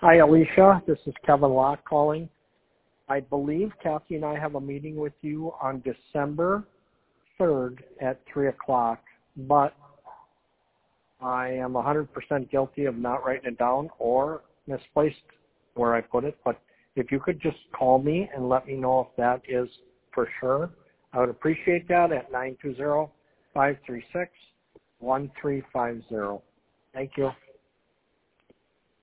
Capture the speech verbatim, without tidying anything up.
Hi, Alicia. This is Kevin Locke calling. I believe Kathy and I have a meeting with you on December third at three o'clock, but I am one hundred percent guilty of not writing it down or misplaced where I put it. But if you could just call me and let me know if that is for sure, I would appreciate that at nine two zero, five three six, one three five zero. Thank you.